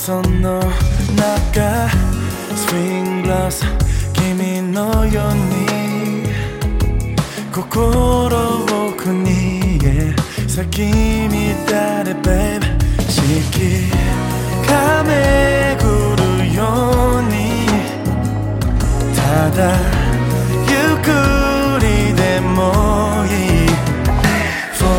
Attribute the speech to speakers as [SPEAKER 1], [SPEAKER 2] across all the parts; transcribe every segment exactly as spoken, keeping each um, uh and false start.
[SPEAKER 1] その中スプリングラス君のように心を国へ咲き乱れ Babe 四季が巡るようにただゆっくりでもいい Four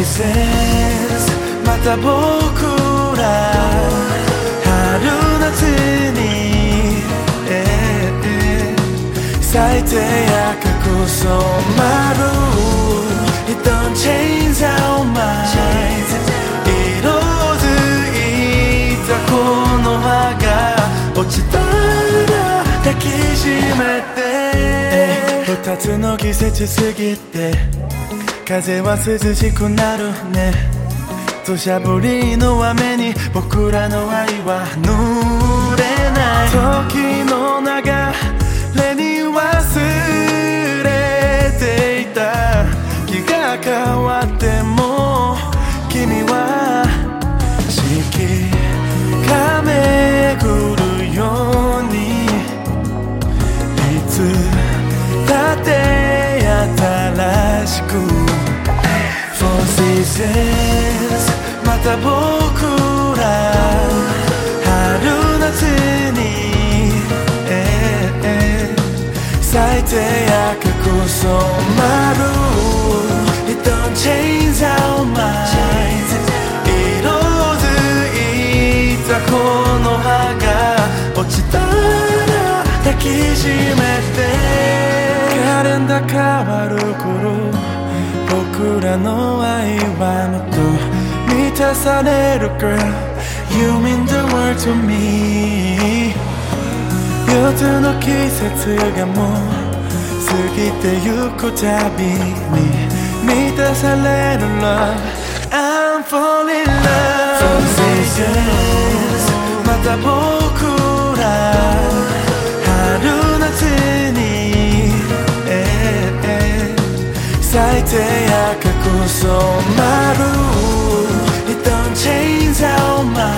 [SPEAKER 1] seasons また僕ら春夏に、えー、咲いて赤く染まる It don't change our minds 色づいたこの葉が落ちたら抱きしめて二つの季節過ぎて風は涼しくなるね土砂降りの雨に僕らの愛は濡れない時の流れに忘れていた気が変わっても君は四季が巡るようにいつだって新しく Four seasons また僕ら春夏に、えーえー、咲いて赤く染まる It don't change our minds 色づいたこの葉が落ちたら抱きしめてカレンダー変わる頃僕らの愛はもっと満たされる Girl You mean the world to me 四つの季節がもう過ぎてゆくたびに満たされる Love I'm falling in love Four seasons また僕ら春夏に、えーえー、咲いて赤く染まる It don't change our mind